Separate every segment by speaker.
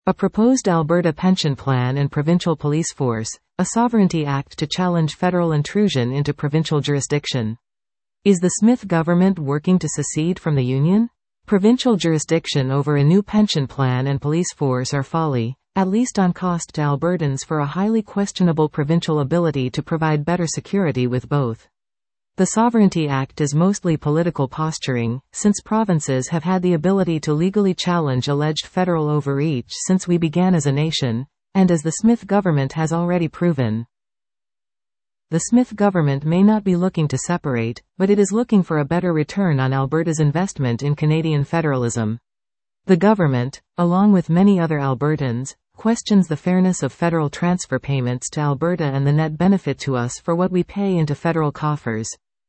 Speaker 1: A proposed Alberta pension plan and provincial police force, a sovereignty act to challenge federal intrusion into provincial jurisdiction. Is the Smith government working to secede from the Union? Provincial jurisdiction over a new pension plan and police force are folly, at least on cost to Albertans, for a highly questionable provincial ability to provide better security with both. The Sovereignty Act is mostly political posturing, since provinces have had the ability to legally challenge alleged federal overreach since we began as a nation, and as the Smith government has already proven. The Smith government may not be looking to separate, but it is looking for a better return on Alberta's investment in Canadian federalism. The government, along with many other Albertans, questions the fairness of federal transfer payments to Alberta and the net benefit to us for what we pay into federal coffers.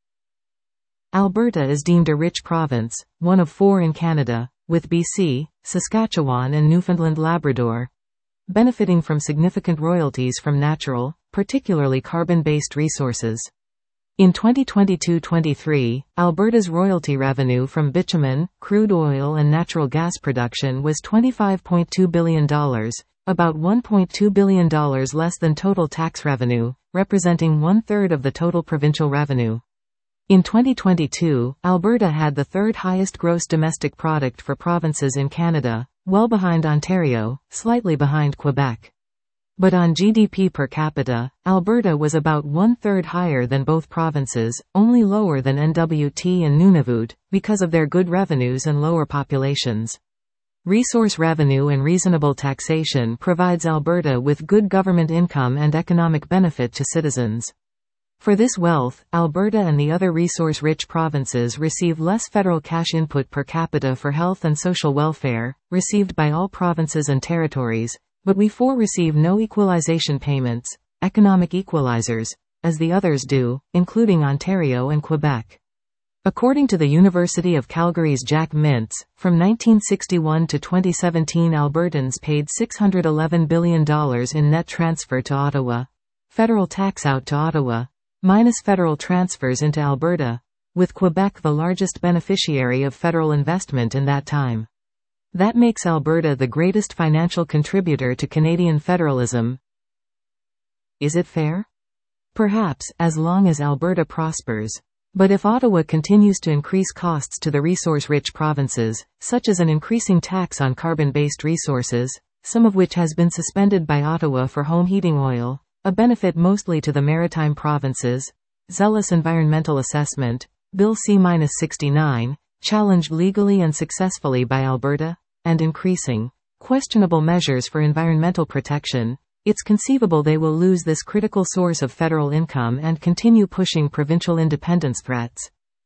Speaker 1: Alberta is deemed a rich province, one of 4 in Canada, with BC, Saskatchewan and Newfoundland Labrador benefiting from significant royalties from natural, particularly carbon-based resources. In 2022-23, Alberta's royalty revenue from bitumen, crude oil and natural gas production was $25.2 billion, about $1.2 billion less than total tax revenue, representing 1/3 of the total provincial revenue. In 2022, Alberta had the 3rd highest gross domestic product for provinces in Canada, well behind Ontario, slightly behind Quebec. But on GDP per capita, Alberta was about 1/3 higher than both provinces, only lower than NWT and Nunavut, because of their good revenues and lower populations. Resource revenue and reasonable taxation provides Alberta with good government income and economic benefit to citizens. For this wealth, Alberta and the other resource-rich provinces receive less federal cash input per capita for health and social welfare, received by all provinces and territories, but we receive no equalization payments, economic equalizers, as the others do, including Ontario and Quebec. According to the University of Calgary's Jack Mintz, from 1961 to 2017 Albertans paid $611 billion in net transfer to Ottawa, federal tax out to Ottawa, minus federal transfers into Alberta, with Quebec the largest beneficiary of federal investment in that time. That makes Alberta the greatest financial contributor to Canadian federalism. Is it fair? Perhaps, as long as Alberta prospers. But if Ottawa continues to increase costs to the resource-rich provinces, such as an increasing tax on carbon-based resources, some of which has been suspended by Ottawa for home heating oil, a benefit mostly to the maritime provinces, zealous environmental assessment, Bill C-69, challenged legally and successfully by Alberta, and increasing, questionable measures for environmental protection, it's conceivable they will lose this critical source of federal income and continue pushing provincial independence threats.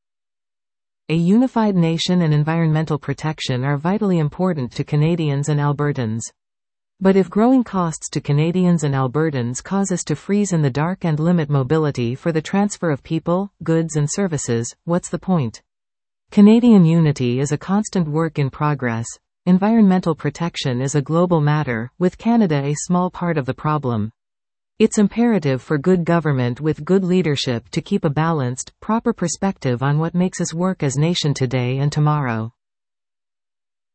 Speaker 1: A unified nation and environmental protection are vitally important to Canadians and Albertans. But if growing costs to Canadians and Albertans cause us to freeze in the dark and limit mobility for the transfer of people, goods and services, what's the point? Canadian unity is a constant work in progress. Environmental protection is a global matter, with Canada a small part of the problem. It's imperative for good government with good leadership to keep a balanced, proper perspective on what makes us work as nation today and tomorrow.